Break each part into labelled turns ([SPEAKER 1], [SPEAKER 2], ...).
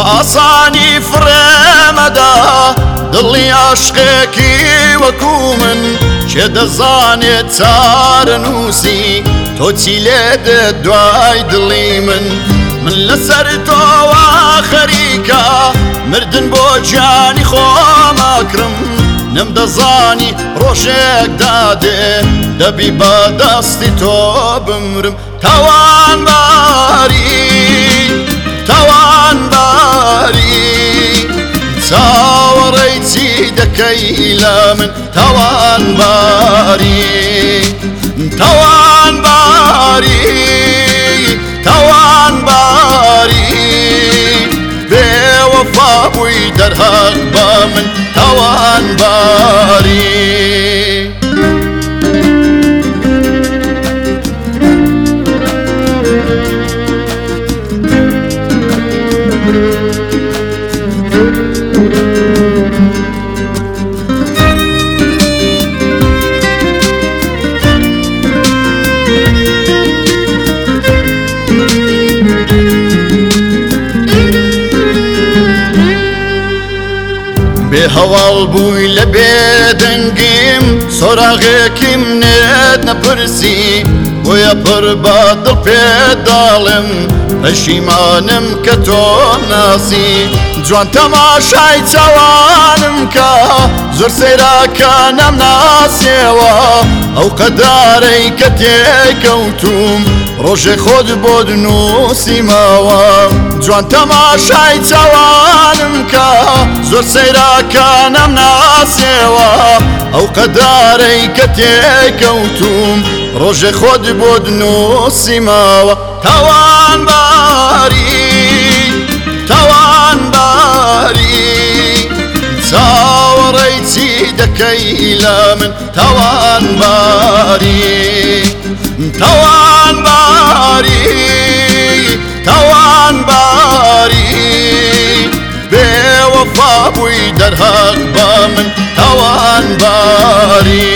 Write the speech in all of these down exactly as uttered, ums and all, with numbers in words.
[SPEAKER 1] بەئاسانی فرێمەدا دڵی عاشقێکی وەکو من چێ دەزانێت چارە نووسی تۆ چی لێدێ دوای دڵی من من لەسەر تۆوە خەریکە مردن بۆ گیانی خۆمەکرم نەمدەزانی ڕۆژێک دادێ دەبی بە دەستی تۆ بمرم تاوانباری تاوانباری چاوەڕێی چی دەکەی لە من تاوانباری تاوانباری تاوانباری بێوەفا بووی دەرهات بە من تاوانباری بێهەواڵ بووی لە بێدەنگیم سۆراغێکی منێت نەپرسی بۆیە پڕ بە دڵ پێداڵم پەشیمانم کە تۆ ناسی جوان تەماشای چاوانم کە زۆر سەیراکە نەمناسیەوە ئەو قەدارەی کە تێکەوتوم ڕۆژێ خۆت بۆ دنووسیمەوە جوان تەماشای چاوانم کە زۆر سەیراکە نەمناسیەوە ئەو قەدارەی کە تێکەوتوم ڕۆژێ خۆت بۆ دنووسیمەوە تاوانباری تاوانباری چاوەڕێی چی دەکەی لە من تاوانباری تاوانباری تاوانباری بێوەفا بووی دەرهات بە من تاوانباری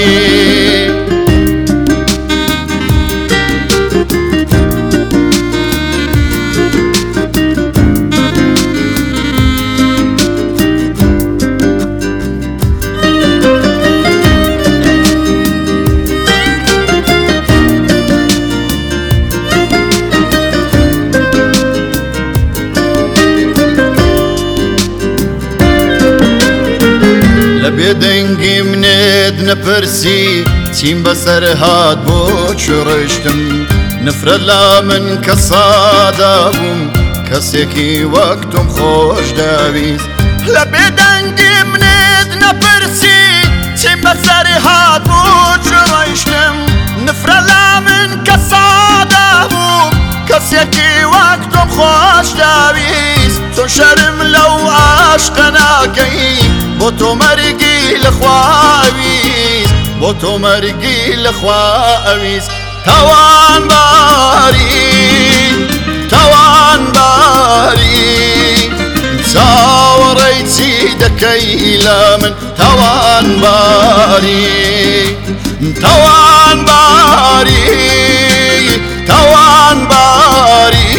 [SPEAKER 1] بێدەنگی منێت نەپرسی چیم بەسەر هات بۆ چڕشتم نفرەت لا من کە سادا بووم کەسێکی وەک تۆم خۆش داویست لە بێدەنگی منێت نەپرسی چیم بەسەر هات بۆ چڕشتم نفرەت لا من کە سادا بووم کەسێکی وەک تۆم خۆش داویست تۆ شەرم لەو عاشقە ناکەی بۆ تۆ مەرگی لەخواویست بۆ تۆ مەرگی لەخواویست تاوانباری تاوانباری چاوەڕێی چی دەکەی لە من تاوانباری تاوانباری تاوانباری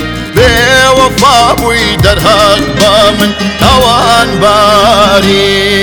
[SPEAKER 1] بێوەفا بووی دەرهات بە من تاوانباری